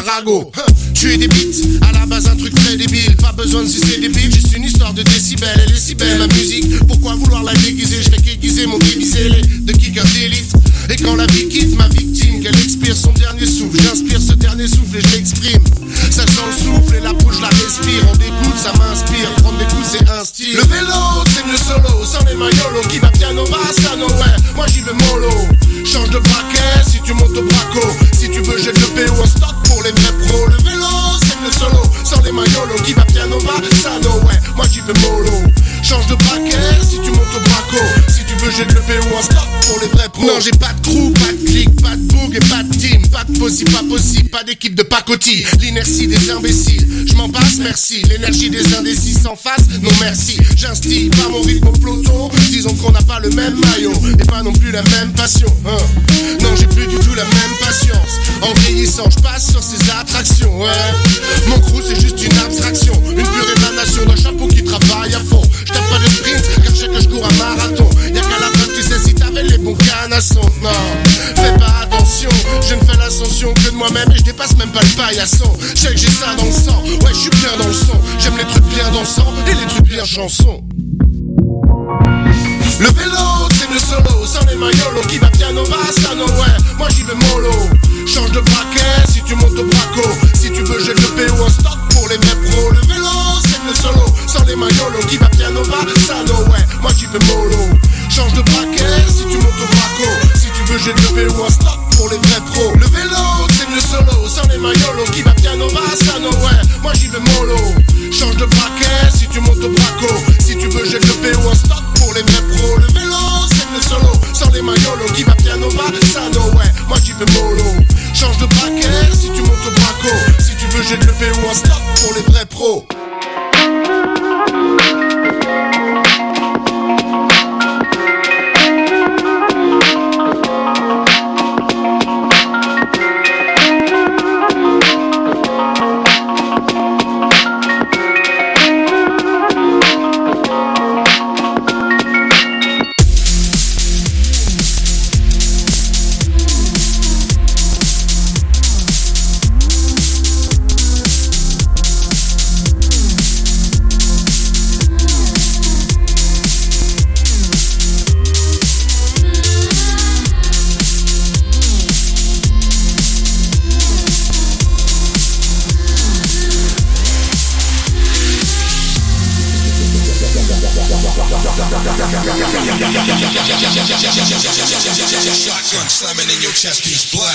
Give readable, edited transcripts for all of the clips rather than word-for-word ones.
ragot. Tu es des beats, à la base un truc très débile. Pas besoin de sucer des bips, juste une histoire de décibels. Elle est si belle ma musique, pourquoi vouloir la déguiser? Je fais qu'aiguiser mon déguisé de kicker d'élite. Et quand la vie quitte ma victime, qu'elle expire son dernier souffle, j'inspire ce dernier souffle et je l'exprime. Ça sent le souffle et la bouche je la respire. En dégoûte ça m'inspire, prendre des coups c'est un style. Le vélo c'est mieux solo, sans les maillots. Qui va piano va ça no ouais, moi j'y vais mollo. Change de braquet si tu montes au braco. Si tu veux j'ai le PO en stock pour les vrais pros. Le vélo c'est mieux solo, sans les maillots. Qui va piano va ça no ouais, moi j'y vais mollo. Change de braquet si tu montes au braco. Si tu veux j'ai le PO en stock pour les vrais pros. Non j'ai pas de crew, pas de click, pas de boug et pas de team. Pas de possible, pas possible, pas d'équipe de pacotille. L'inertie des imbéciles, je m'en passe merci. L'énergie des indécis sans face, non merci. J'instille pas mon rythme au peloton. Disons qu'on n'a pas le même maillot et pas non plus la même passion Non j'ai plus du tout la même patience. En vieillissant je passe sur ces attractions Mon crew c'est juste une abstraction, une pure émanation d'un chapeau qui travaille à fond. Je tape pas de sprint car je sais que je cours un marathon. Y'a qu'à la fin que tu sais si t'avais les bons canassons. Non, fais pas attention, je ne fais l'ascension que de moi-même et je dépasse même pas le paillasson. Je sais que j'ai ça dans le sang, ouais je suis bien dans le son. J'aime les trucs bien dansants et les trucs bien chansons. Le vélo c'est mieux solo, sans les maillots. Qui va piano va ça no ouais, moi j'y vais mollo. Change de braquet si tu montes au braco. Si tu veux j'ai le PO en stock pour les vrais pros. Le vélo c'est mieux solo, sans les maillots. Qui va piano va ça no ouais, moi j'y vais mollo. Change de braquet si tu montes au braco. Si tu veux j'ai le PO en stock pour les vrais pros. Le vélo c'est mieux solo, sans les maillots. Qui va piano va ça no ouais, moi j'y vais mollo. Change de braquet si tu montes au braco. Si tu veux j'ai le PO en stock pour les vrais pros. Le vélo c'est mieux solo, sans les maillots. Qui va piano va ça no ouais, moi j'y vais mollo. Change de braquet si tu montes au braco. Si tu veux j'ai le PO en stock pour les vrais pros. Shotgun slamming in your chest piece, blow.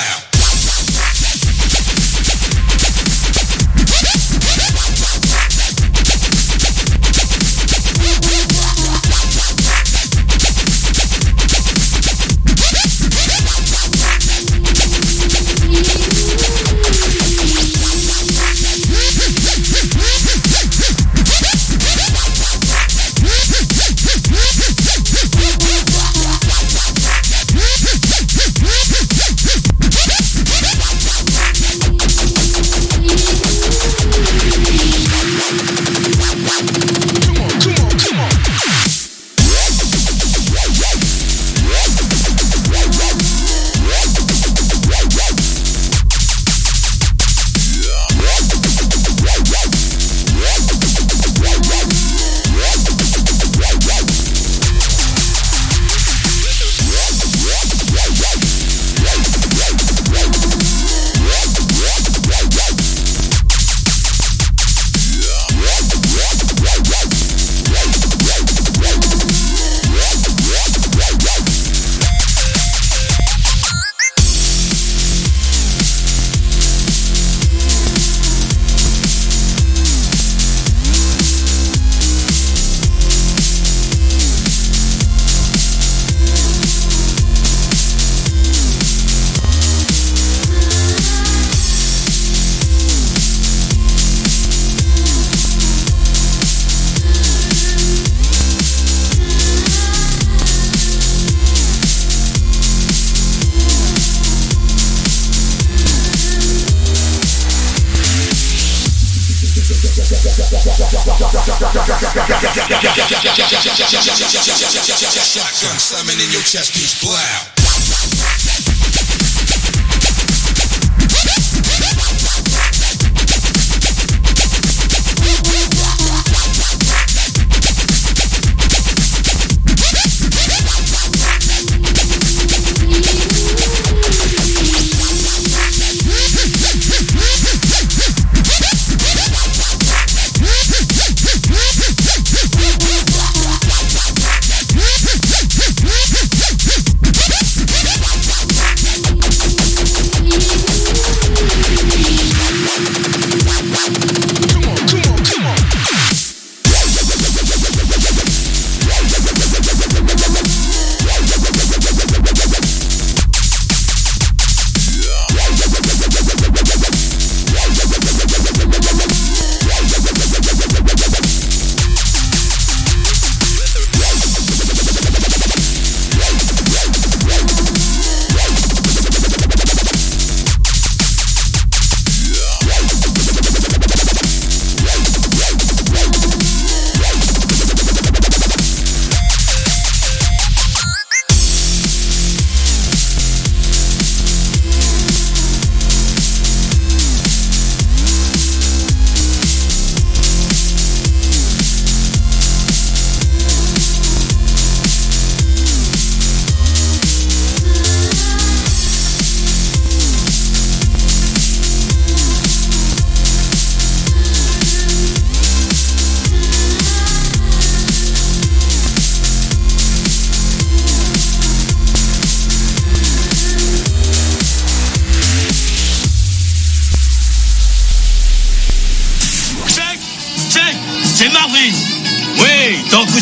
Shotgun slamming in your chest piece, blow.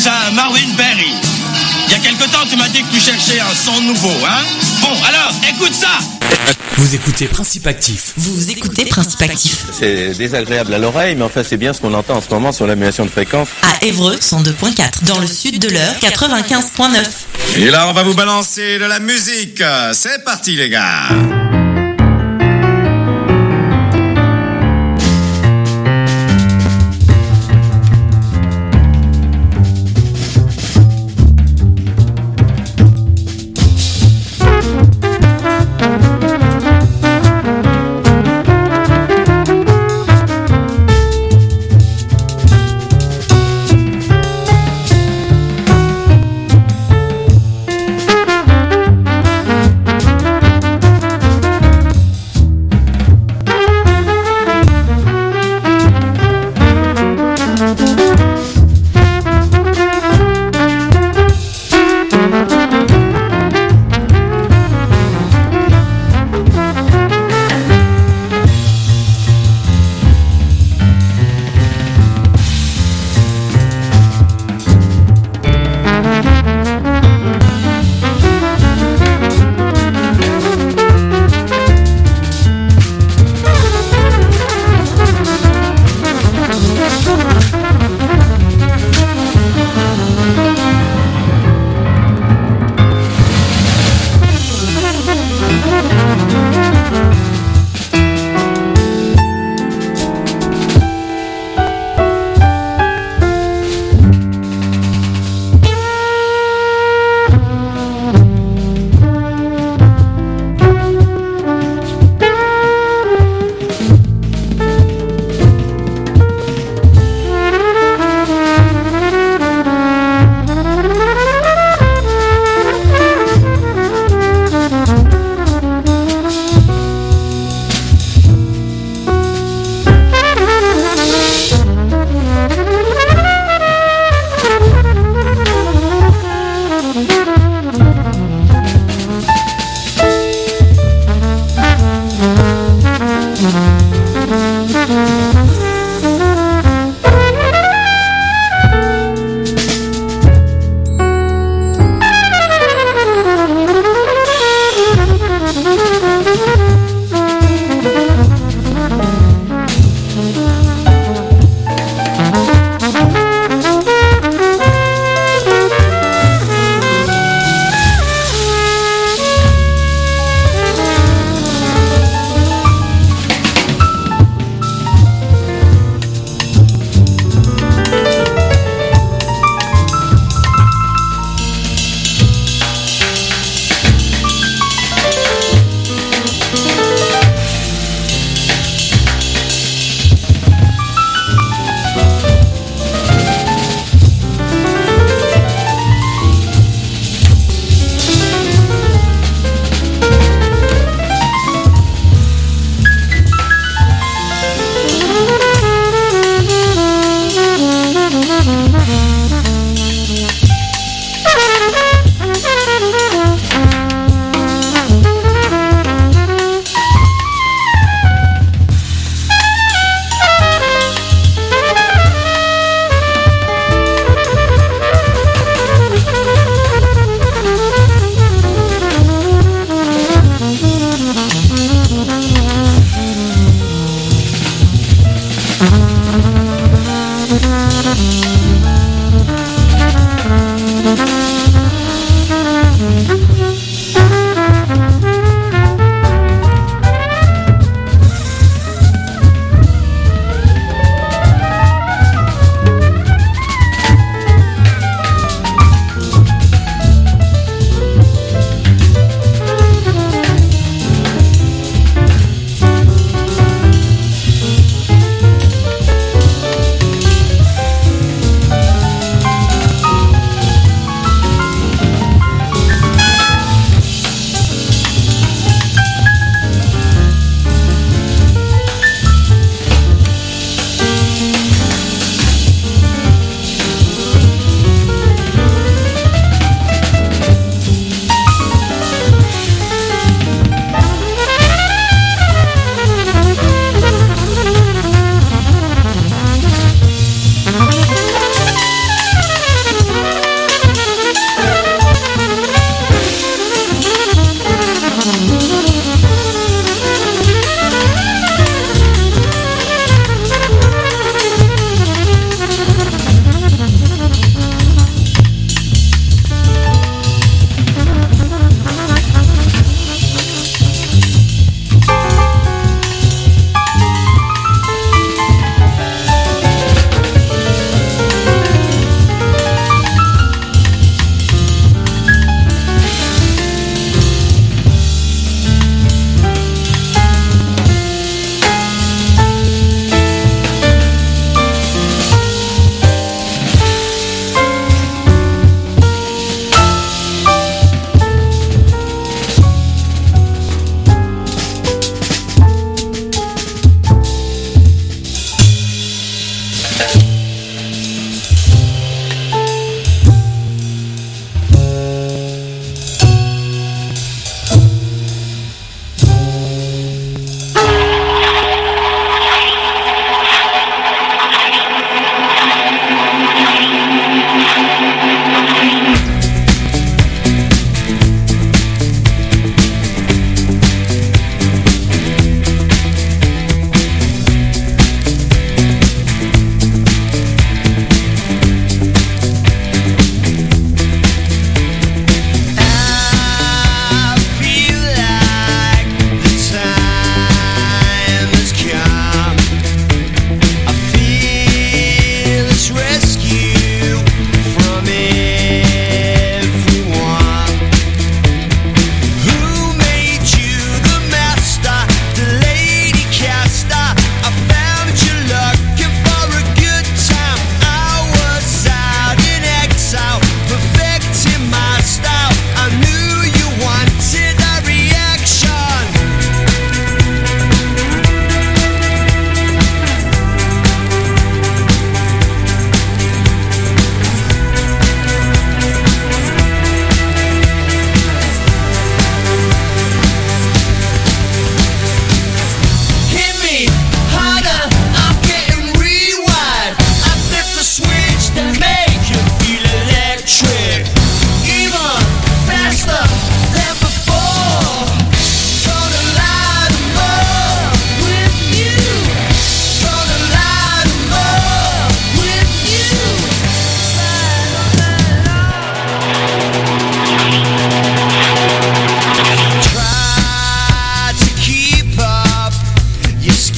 cousin Marvin Berry. Il y a quelque temps, tu m'as dit que tu cherchais un son nouveau, hein? Bon, alors, écoute ça! Vous écoutez Principe Actif. Vous écoutez Principe Actif. C'est désagréable à l'oreille, mais enfin, c'est bien ce qu'on entend en ce moment sur l'annulation de fréquence. À Évreux, 102.4. Dans le sud de l'Eure, 95.9. Et là, on va vous balancer de la musique. C'est parti, les gars.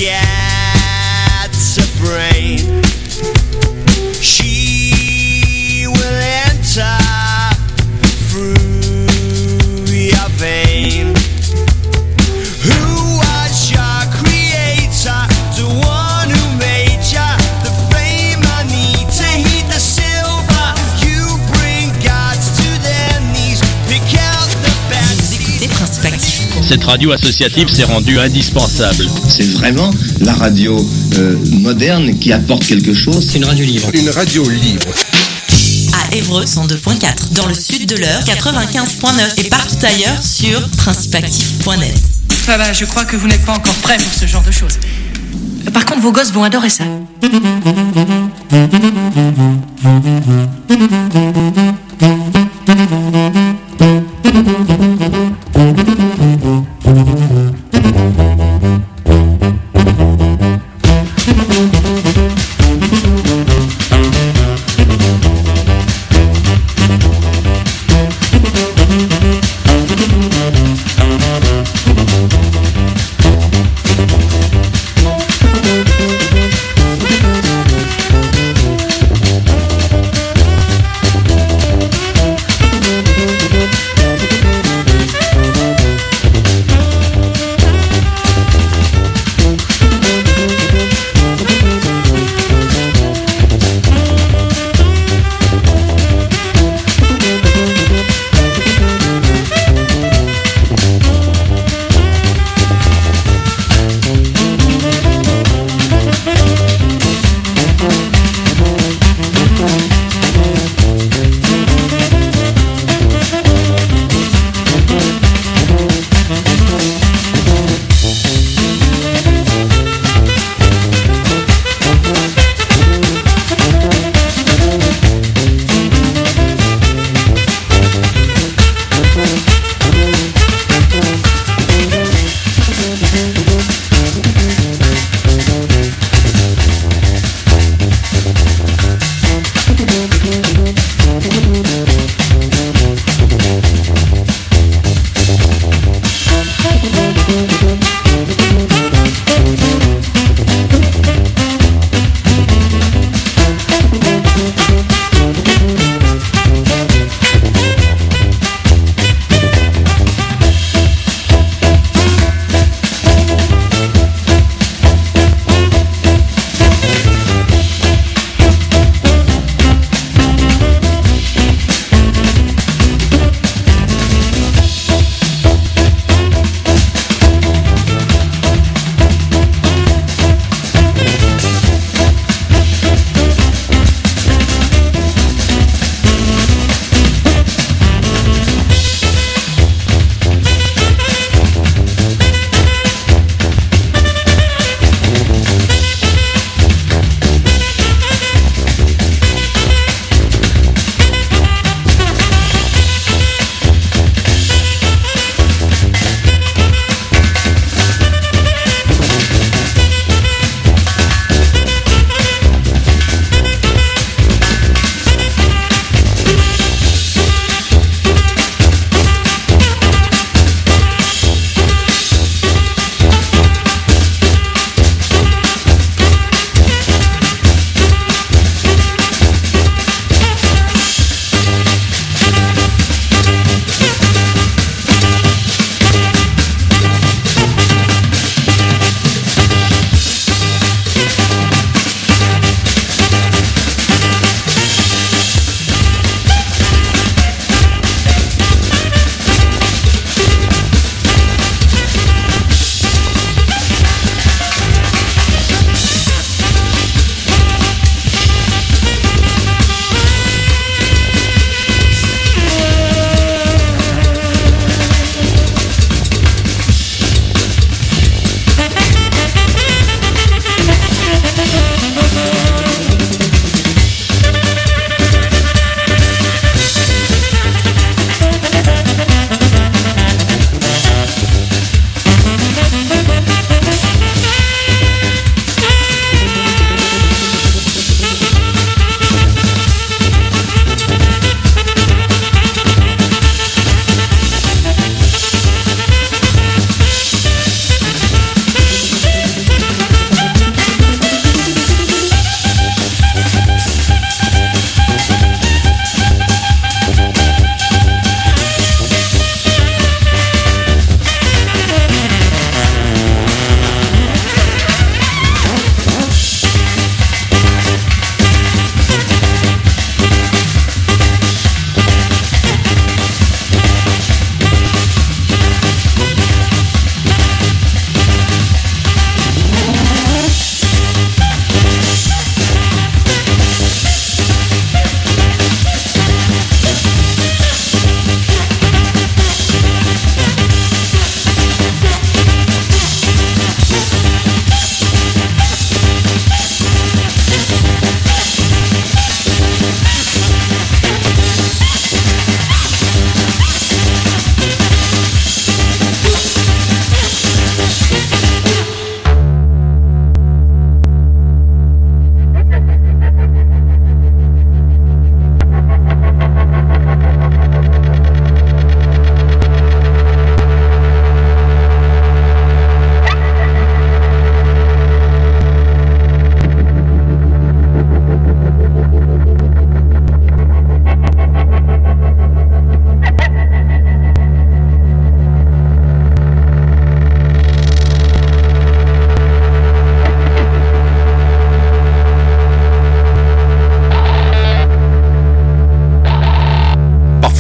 gets a brain, she will enter through your vein. Who was your creator? The one who made ya. The flame I need to heat the silver. You bring gods to their knees. Pick out the best. Vous écoutez Principe Actif. Cette radio associative s'est rendue indispensable. C'est vraiment la radio moderne qui apporte quelque chose. C'est une radio libre. Une radio libre. À Évreux 102.4, dans le sud de l'Eure 95.9 et partout ailleurs sur principeactif.net. Ah bah, je crois que vous n'êtes pas encore prêts pour ce genre de choses. Par contre, vos gosses vont adorer ça.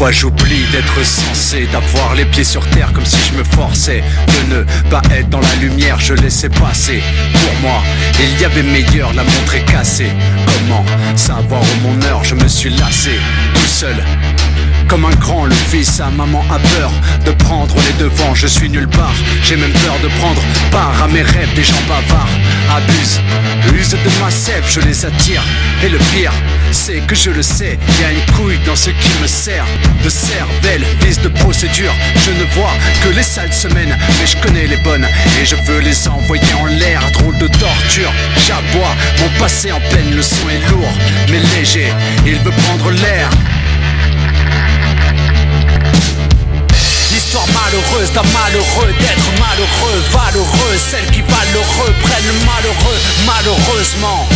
Parfois j'oublie d'être censé, d'avoir les pieds sur terre comme si je me forçais de ne pas être dans la lumière, je laissais passer. Pour moi, il y avait meilleur, la montre est cassée. Comment savoir où mon heure, je me suis lassé, tout seul. Comme un grand, le fils, sa maman a peur de prendre les devants, je suis nulle part. J'ai même peur de prendre part à mes rêves, des gens bavards abusent, usent de ma sève, je les attire. Et le pire, c'est que je le sais, il y a une couille dans ce qui me sert de cervelle, vice de procédure. Je ne vois que les sales semaines, mais je connais les bonnes et je veux les envoyer en l'air. Drôle de torture, j'aboie, mon passé en peine, le son est lourd mais léger, il veut prendre l'air. Histoire malheureuse d'un malheureux, d'être malheureux, valeureux. Celles qui valent l'heureux prennent le malheureux, malheureusement.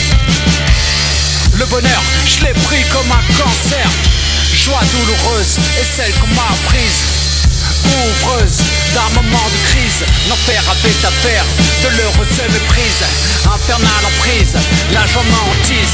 Le bonheur, je l'ai pris comme un cancer. Joie douloureuse est celle qu'on m'a apprise. Ouvreuse d'un moment de crise. L'enfer avait à faire de l'heureuse méprise. Infernale emprise, la joie m'hantise.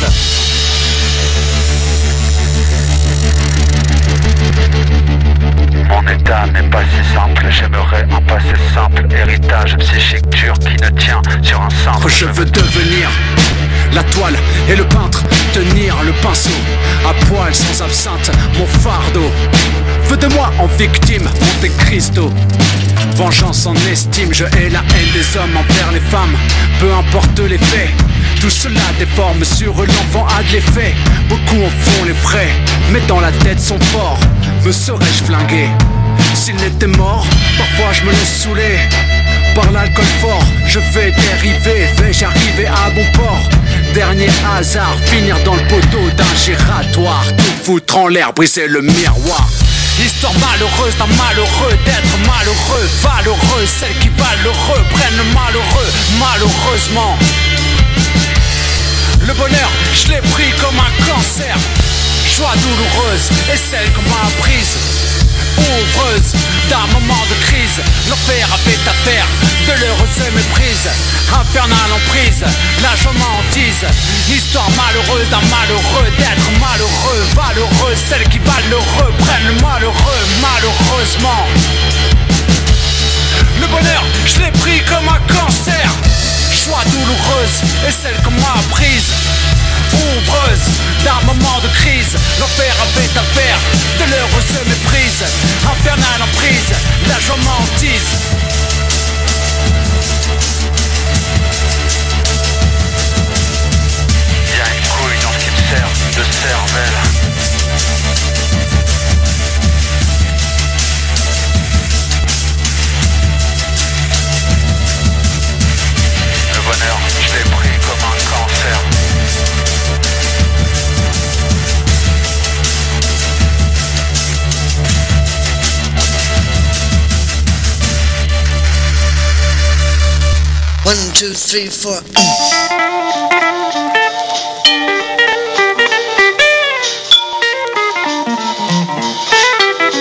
Mon état n'est pas si simple, j'aimerais un passé simple. Héritage psychique dur qui ne tient sur un simple. Je veux devenir la toile et le peintre, tenir le pinceau à poil sans absinthe, mon fardeau. Veux de moi en victime, Monte Cristo. Vengeance en estime, je hais la haine des hommes envers les femmes. Peu importe les faits, tout cela déforme sur l'enfant a de l'effet. Beaucoup en font les frais, mais dans la tête sont forts. Me serais-je flingué s'il n'était mort? Parfois je me laisse saouler par l'alcool fort. Je vais dériver, vais-je arriver à bon port? Dernier hasard, finir dans le poteau d'un giratoire. Tout foutre en l'air, briser le miroir. Histoire malheureuse d'un malheureux, d'être malheureux, valeureux. Celles qui valent l'heureux prennent le malheureux, malheureusement. Le bonheur, je l'ai pris comme un cancer. Joie douloureuse est celle qu'on m'a apprise. Ouvreuse d'un moment de crise. L'enfer avait à faire de l'heureuse méprise. Infernale emprise, la joie m'hantise. Histoire malheureuse d'un malheureux, d'être malheureux, valeureux. Celles qui valent l'heureux prennent le malheureux, malheureusement. Le bonheur, je l'ai pris comme un cancer. Joie douloureuse est celle qu'on m'a apprise. Ouvreuse d'un moment de crise. L'enfer avait à faire de l'heureuse méprise. Infernale emprise, la joie m'hantise. Y'a une couille dans ce qui me sert de cervelle. Le bonheur, je l'ai pris comme un cancer. One, two, three, four.